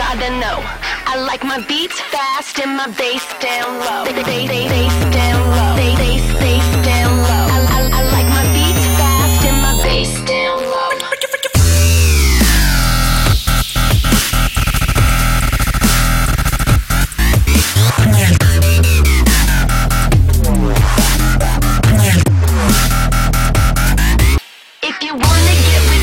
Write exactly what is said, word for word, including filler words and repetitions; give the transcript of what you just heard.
gotta know. I like my beats fast and my bass down low. Bass, bass, bass down low. Bass, bass, bass down low. I, I, I like my beats fast and my bass down low. If you wanna get with